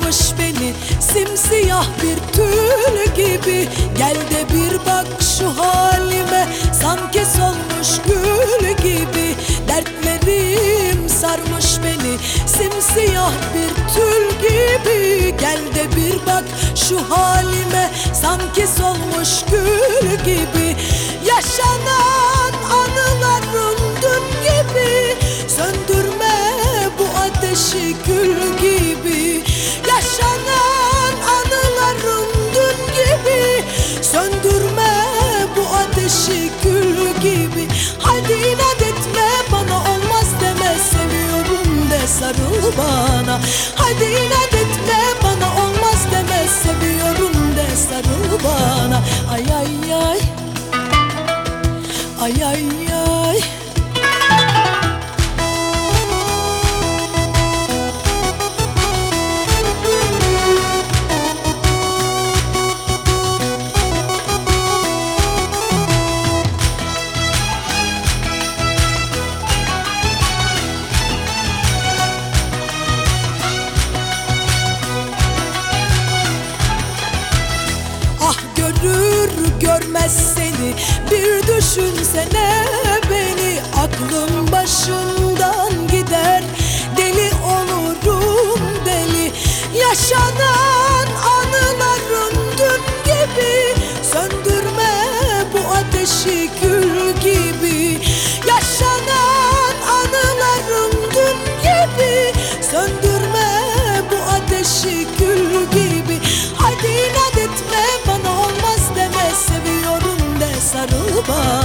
sarmış beni simsiyah bir tül gibi. Gel de bir bak şu halime, sanki solmuş gül gibi. Dertlerim sarmış beni simsiyah bir tül gibi. Gel de bir bak şu halime, sanki solmuş gül gibi. Yaşanan anılarım dün gibi, söndürme bu ateşi gül gibi. Yaşanan anılarım dün gibi, söndürme bu ateşi gül gibi. Hadi inat etme bana, olmaz deme, seviyorum de sarıl bana. Hadi inat etme bana, olmaz deme, seviyorum de sarıl bana. Ay ay ay, ay ay ay. Görür görmez seni bir düşünsene beni. Aklım başımdan gider, deli olurum deli. Yaşanan anılarım dün gibi, söndürme bu ateşi gül gibi. Yaşanan anılarım dün gibi, söndürme bu ateşi gül gibi. Hadi inat etme bana, olmaz deme, seviyorum de sarıl bana.